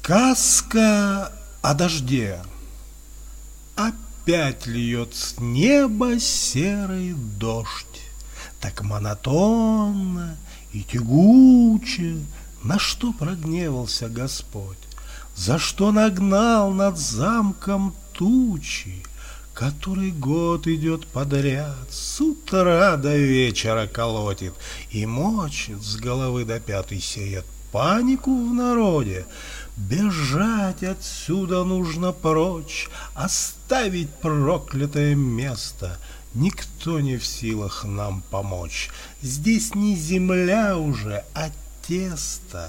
Сказка о дожде. Опять льет с неба серый дождь, так монотонно и тягуче. На что прогневался Господь? За что нагнал над замком тучи? Который год идет подряд, с утра до вечера колотит и мочит с головы до пят и сеет панику в народе. Бежать отсюда нужно прочь, оставить проклятое место. Никто не в силах нам помочь. Здесь не земля уже, а тесто.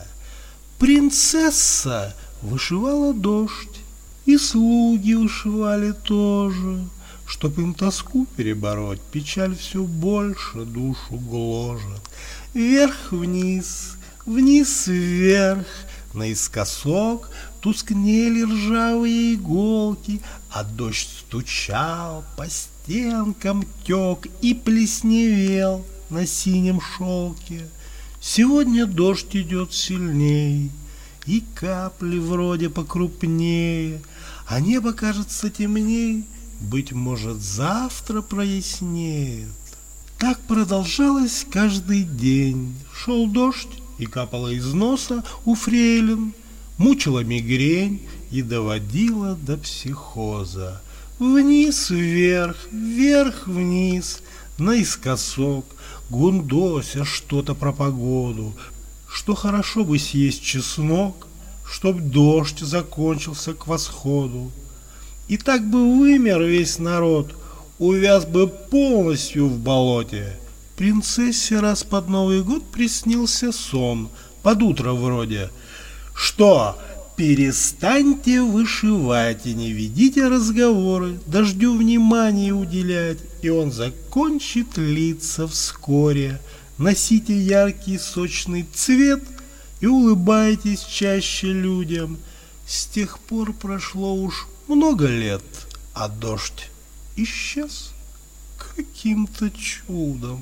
Принцесса вышивала дождь, и слуги вышивали тоже. Чтоб им тоску перебороть, печаль все больше душу гложет. Вверх-вниз, вниз-вверх, наискосок тускнели ржавые иголки, а дождь стучал, по стенкам тек и плесневел на синем шелке. Сегодня дождь идет сильней, и капли вроде покрупнее, а небо кажется темней, быть может, завтра прояснеет. Так продолжалось каждый день. Шел дождь, и капало из носа у фрейлин, мучила мигрень и доводила до психоза. Вниз-вверх, вверх-вниз, наискосок, гундося что-то про погоду, что хорошо бы съесть чеснок, чтоб дождь закончился к восходу. И так бы вымер весь народ, увяз бы полностью в болоте. Принцессе раз под Новый год приснился сон, под утро вроде. Что, перестаньте вышивать и не ведите разговоры, дождю внимание уделять, и он закончит литься вскоре. Носите яркий сочный цвет и улыбайтесь чаще людям. С тех пор прошло уж много лет, а дождь исчез каким-то чудом.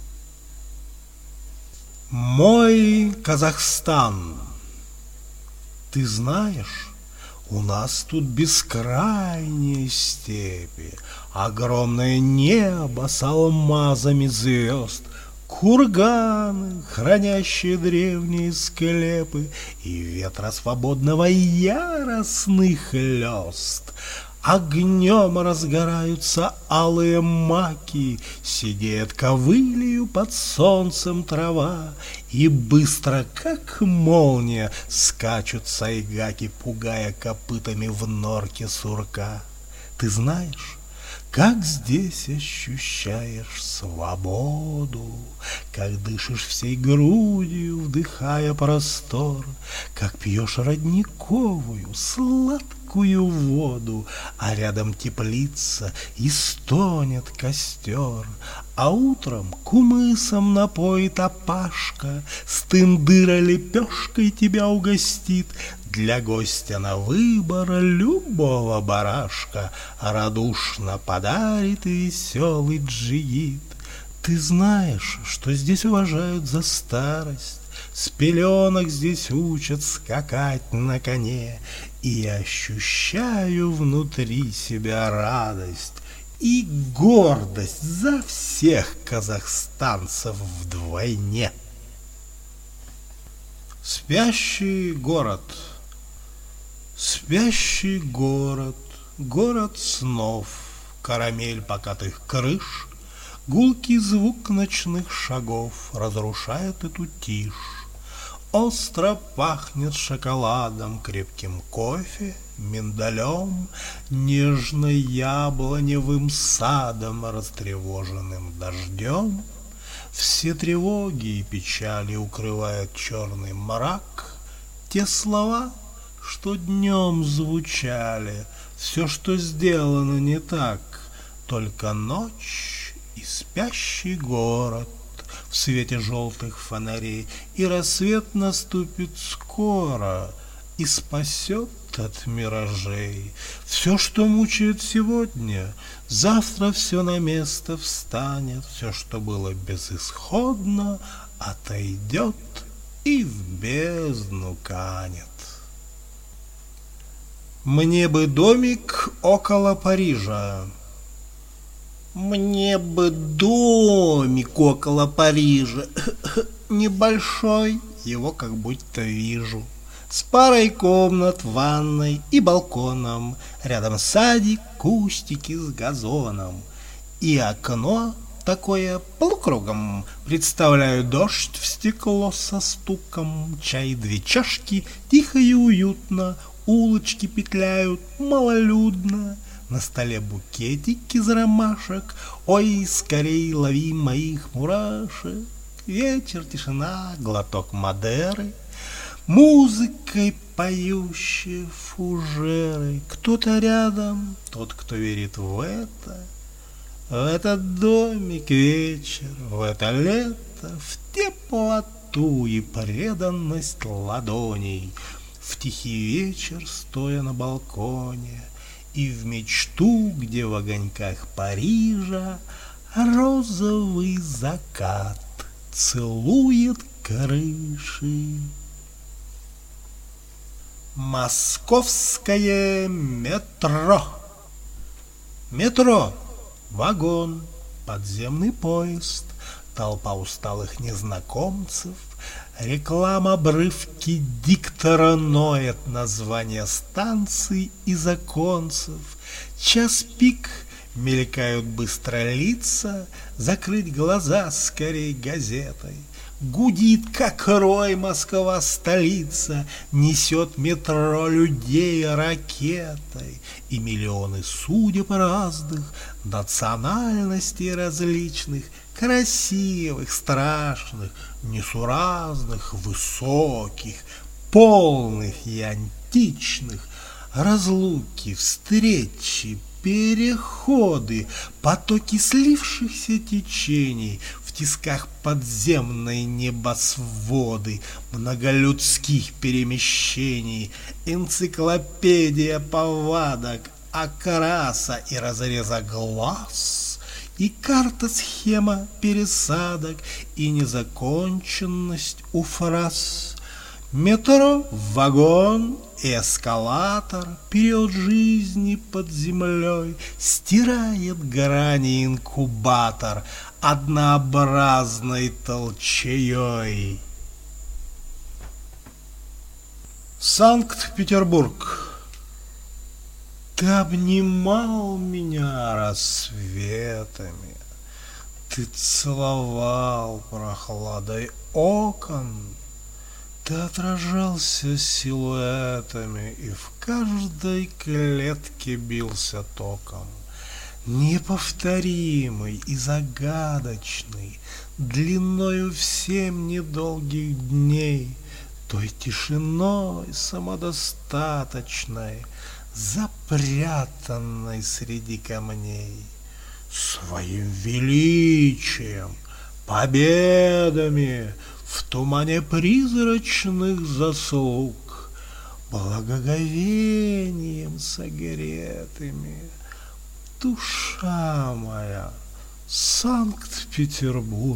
Мой Казахстан. Ты знаешь, у нас тут бескрайние степи, огромное небо с алмазами звезд, курганы, хранящие древние склепы, и ветра свободного яростный хлёст. Огнем разгораются алые маки, сидеет ковылью под солнцем трава, и быстро, как молния, скачут сайгаки, пугая копытами в норке сурка. Ты знаешь, как здесь ощущаешь свободу, как дышишь всей грудью, вдыхая простор, как пьешь родниковую сладкую воду, а рядом теплица и стонет костер, а утром кумысом напоит опашка, с тындыра лепешкой тебя угостит. Для гостя на выбор любого барашка радушно подарит веселый джигит. Ты знаешь, что здесь уважают за старость, с пеленок здесь учат скакать на коне, и я ощущаю внутри себя радость и гордость за всех казахстанцев вдвойне. Спящий город. Спящий город, город снов, карамель покатых крыш, гулкий звук ночных шагов разрушает эту тишь. Остро пахнет шоколадом, крепким кофе, миндалем, нежно-яблоневым садом, растревоженным дождем. Все тревоги и печали укрывает черный мрак. Те слова, что днем звучали, все, что сделано не так, только ночь и спящий город в свете желтых фонарей, и рассвет наступит скоро и спасет от миражей. Все, что мучает сегодня, завтра все на место встанет, все, что было безысходно, отойдет и в бездну канет. Мне бы домик около Парижа. Мне бы домик около Парижа. Небольшой, его как будто вижу. С парой комнат, ванной и балконом. Рядом садик, кустики с газоном. И окно такое полукругом. Представляю дождь в стекло со стуком. Чай, 2 чашки, тихо и уютно. Улочки петляют малолюдно. На столе букетик из ромашек. Ой, скорей лови моих мурашек. Вечер, тишина, глоток Мадеры. Музыкой поющие фужеры. Кто-то рядом, тот, кто верит в это. В этот домик вечер, в это лето, в теплоту и преданность ладоней. В тихий вечер, стоя на балконе, и в мечту, где в огоньках Парижа розовый закат целует крыши. Московское метро. Метро. Вагон. Подземный поезд. Толпа усталых незнакомцев. Реклама обрывки диктора ноет названия станций и законцев. Час пик. Мелькают быстро лица. Закрыть глаза скорей газетой. Гудит, как рой, Москва столица, несет метро людей ракетой, и миллионы судеб разных, национальностей различных, красивых, страшных, несуразных, высоких, полных и античных, разлуки, встречи, переходы, потоки слившихся течений, в тисках подземной небосводы, многолюдских перемещений, энциклопедия повадок, окраса и разреза глаз, и карта-схема пересадок, и незаконченность у фраз. Метро, вагон, эскалатор, период жизни под землей, стирает грани инкубатор однообразной толчеей. Санкт-Петербург. Ты обнимал меня рассветами, ты целовал прохладой окон, ты отражался силуэтами и в каждой клетке бился током. Неповторимый и загадочный, длиною в 7 недолгих дней, той тишиной самодостаточной, запрятанной среди камней, своим величием, победами, в тумане призрачных заслуг, благоговением согретыми, душа моя, Санкт-Петербург.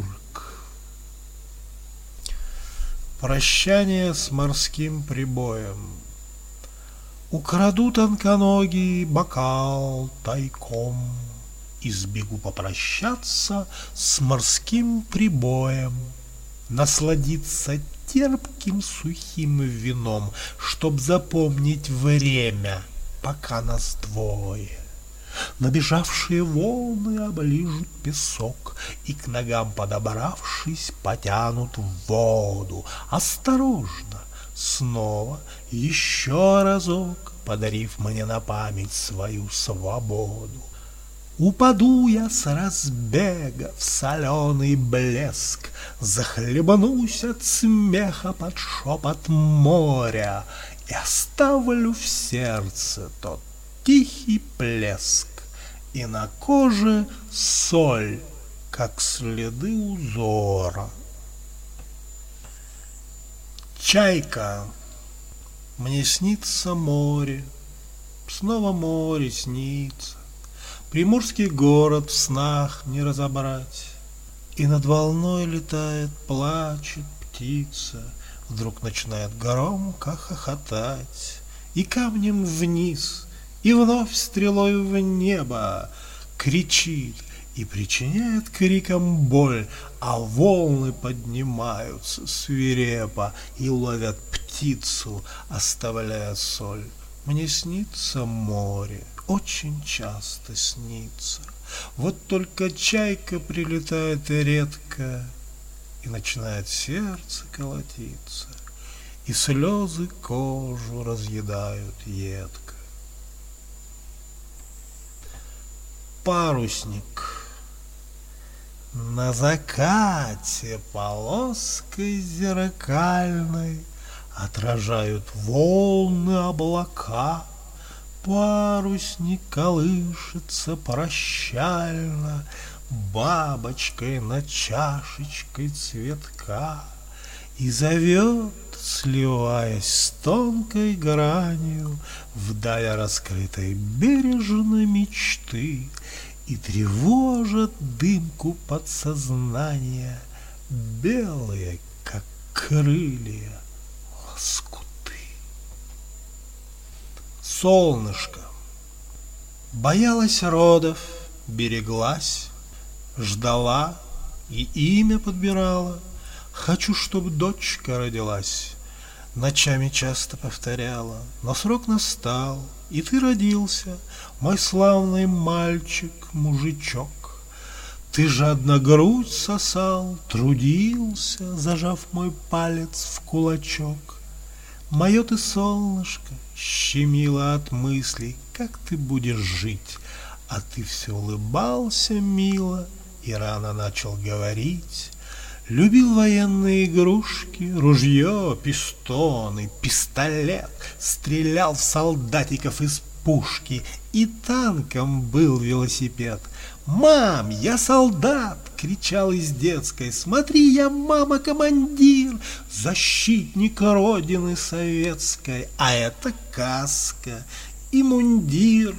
Прощание с морским прибоем. Украду тонконогий бокал тайком и сбегу попрощаться с морским прибоем, насладиться терпким сухим вином, чтоб запомнить время, пока нас двое. Набежавшие волны оближут песок и, к ногам подобравшись, потянут в воду. Осторожно, снова, еще разок, подарив мне на память свою свободу. Упаду я с разбега в соленый блеск, захлебнусь от смеха под шепот моря и оставлю в сердце тот тихий плеск, и на коже соль, как следы узора. Чайка. Мне снится море, снова море снится, приморский город в снах не разобрать, и над волной летает, плачет птица, вдруг начинает громко хохотать. и камнем вниз, и вновь стрелой в небо, кричит и причиняет криком боль, а волны поднимаются свирепо и ловят птицу, оставляя соль. Мне снится море, очень часто снится, вот только чайка прилетает редко, и начинает сердце колотиться, и слезы кожу разъедают едко. Парусник. На закате полоской зеркальной отражают волны облака. Парусник колышется прощально бабочкой над чашечкой цветка и зовет, сливаясь с тонкой гранью, вдаль раскрытой бережно мечты, и тревожат дымку подсознания белые, как крылья, лоскуты. Солнышко. Боялась родов, береглась, ждала и имя подбирала. Хочу, чтоб дочка родилась. Ночами часто повторяла, но срок настал, и ты родился, мой славный мальчик-мужичок. Ты жадно грудь сосал, трудился, зажав мой палец в кулачок. Мое ты солнышко щемило от мыслей, как ты будешь жить, а ты все улыбался мило и рано начал говорить. Любил военные игрушки, ружье, пистоны, пистолет, стрелял в солдатиков из пушки, и танком был велосипед. «Мам, я солдат!» — кричал из детской. «Смотри, я, мама, командир, защитник Родины Советской, а это каска и мундир».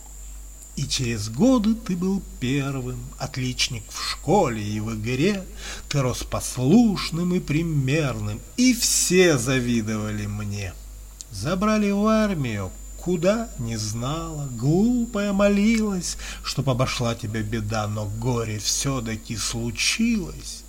И через годы ты был первым, отличник в школе и в игре. Ты рос послушным и примерным, и все завидовали мне. Забрали в армию, куда не знала, глупая молилась, чтоб обошла тебя беда, но горе все-таки случилось.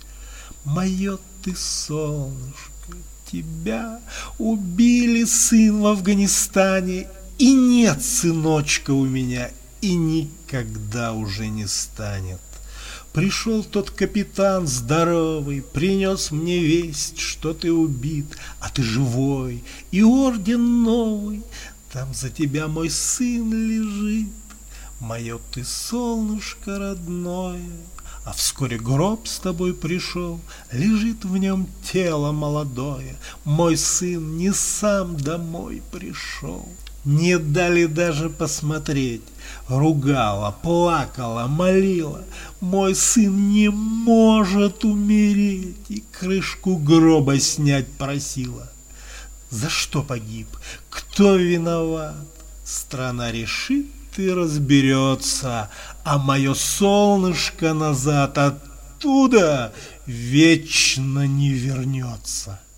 Мое ты солнышко, тебя убили, сын, в Афганистане, и нет сыночка у меня, и никогда уже не станет. Пришел тот капитан здоровый, принес мне весть, что ты убит, а ты живой, и орден новый, там за тебя мой сын лежит. Мое ты солнышко родное, а вскоре гроб с тобой пришел, лежит в нем тело молодое, мой сын не сам домой пришел. Не дали даже посмотреть, ругала, плакала, молила. Мой сын не может умереть, и крышку гроба снять просила. За что погиб? Кто виноват? Страна решит и разберется, а мое солнышко назад оттуда вечно не вернется.